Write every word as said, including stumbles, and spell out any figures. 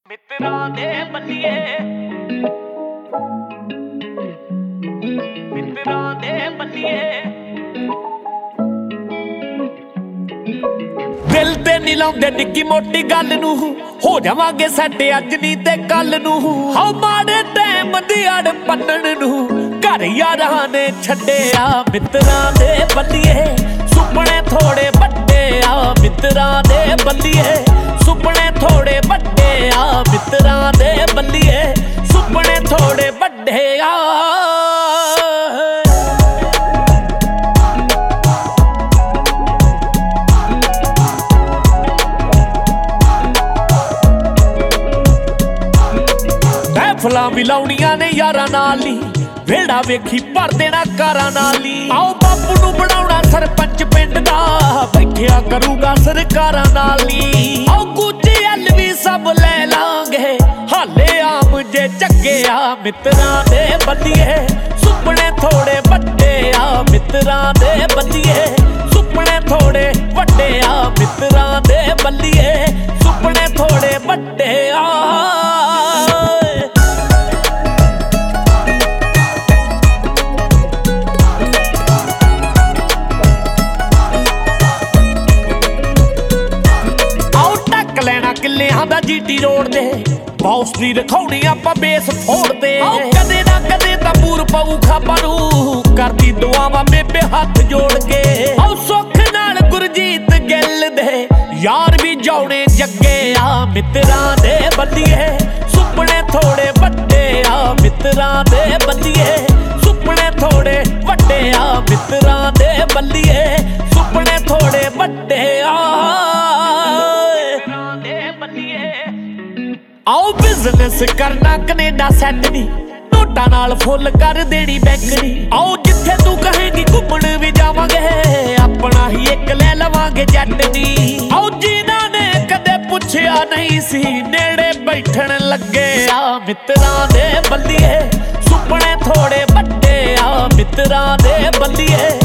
ਮਿੱਤਰਾਂ ਦੇ ਬੱਲੀਏ ਮਿੱਤਰਾਂ ਦੇ ਬੱਲੀਏ ਦਿਲ ਤੇ ਨਹੀਂ ਲਾਉਂਦੇ ਨਿੱਕੀ ਮੋਟੀ ਗੱਲ ਨੂੰ ਹੋ ਜਾਵਾਂਗੇ ਸਾਡੇ ਅੱਜ ਨਹੀਂ ਤੇ ਕੱਲ ਨੂੰ ਹਾਉ ਮਾੜੇ ਟਾਈਮ ਦੀ ਅੜ ਪੰਨਣ ਨੂੰ ਘਰ ਯਾਰਾਂ ਨੇ ਛੱਡਿਆ ਮਿੱਤਰਾਂ ਦੇ ਬੱਲੀਏ ਸੁਪਨੇ ਥੋੜੇ ਵੱਡੇ ਆ ਮਿੱਤਰਾਂ ਦੇ ਬੱਲੀਏ ਸੁਪਨੇ ਥੋੜੇ ਵੱਡੇ ਆ ਮਿੱਤਰਾਂ ਦੇ ਬੱਲੀਏ ਸੁਪਨੇ ਥੋੜੇ ਵੱਡੇ ਆ ਮਹਿਫਲਾਂ ਵੀ ਲਾਉਣੀਆਂ ਨੇ ਯਾਰਾਂ ਨਾਲ ਨੀ ਵੇੜਾ ਵੇਖੀ ਭਰ ਦੇਣਾ ਕਾਰਾਂ ਨਾਲ ਨੀ ਆਓ ਬਾਪੂ ਨੂੰ ਬਣਾਉਣਾ ਸਰਪੰਚ ਪਿੰਡ ਦਾ ਬੈਠਿਆ ਕਰੂਗਾ ਸਰਕਾਰਾਂ ਨਾਲ ਨੀ ਆਓ ਕੁੱਚੀ ਹੱਲ ਵੀ ਸਭ ਲੈ ਲਾਂਗੇ ਹਾਲੇ ਆਮ ਜੇ ਚੱਗੇ ਆ ਮਿੱਤਰਾਂ ਦੇ ਬੱਲੀਏ ਸੁਪਨੇ ਥੋੜੇ ਵੱਡੇ ਆ ਮਿੱਤਰਾਂ ਦੇ ਬੱਲੀਏ ਸੁਪਨੇ ਥੋੜੇ ਵੱਡੇ ਆ ਮਿੱਤਰਾਂ ਦੇ ਬੱਲੀਏ ਸੁਪਨੇ ਥੋੜੇ ਵੱਡੇ ਆ ਲੈਣਾ ਕਿੱਲਿਆਂ ਦਾ ਜੀਟੀ ਰੋਡ ਦੇ ਬੌਸ ਦੀ ਰਖਾਉਣੀ ਆਪਾਂ ਬੇਸ ਫੋੜਦੇ ਆਓ ਕਦੇ ਨਾ ਕਦੇ ਤਾਂ ਪੂਰ ਪਊ ਖਾਪਾਂ ਨੂੰ ਕਰਦੀ ਦੁਆਵਾਂ ਬੇਬੇ ਹੱਥ ਜੋੜ ਕੇ ਆਓ ਸੁੱਖ ਨਾਲ ਗੁਰਜੀਤ ਗਿੱਲ ਦੇ ਯਾਰ ਵੀ ਜਾਉਣੇ ਜੱਗੇ ਆ ਮਿੱਤਰਾਂ ਦੇ ਬੱਲੀਏ ਸੁਪਨੇ ਥੋੜੇ ਵੱਡੇ ਆ ਮਿੱਤਰਾਂ ਦੇ ਬੱਲੀਏ ਸੁਪਨੇ ਥੋੜੇ ਵੱਡੇ ਆ ਮਿੱਤਰਾਂ ਦੇ ਬੱਲੀਏ ਸੁਪਨੇ ਥੋੜੇ ਵੱਡੇ ਆ ਆਓ ਬਿਜ਼ਨਸ ਕਰਨਾ ਕੈਨੇਡਾ ਸੈੱਟ ਨੀ ਨੋਟਾਂ ਨਾਲ ਫੁੱਲ ਕਰ ਦੇਣੀ ਬੈਂਕ ਨੀ ਆਓ ਜਿੱਥੇ ਤੂੰ ਕਹੇਂਗੀ ਘੁੰਮਣ ਵੀ ਜਾਵਾਂਗੇ ਆਪਣਾ ਹੀ ਇੱਕ ਲੈ ਲਵਾਂਗੇ ਜੱਟ ਨੀ ਆਓ ਜਿਨ੍ਹਾਂ ਨੇ ਕਦੇ ਪੁੱਛਿਆ ਨਹੀਂ ਸੀ ਨੇੜੇ ਬੈਠਣ ਲੱਗੇ ਆ ਮਿੱਤਰਾਂ ਦੇ ਬੱਲੀਏ ਸੁਪਨੇ ਥੋੜੇ ਵੱਡੇ ਆ ਮਿੱਤਰਾਂ ਦੇ ਬੱਲੀਏ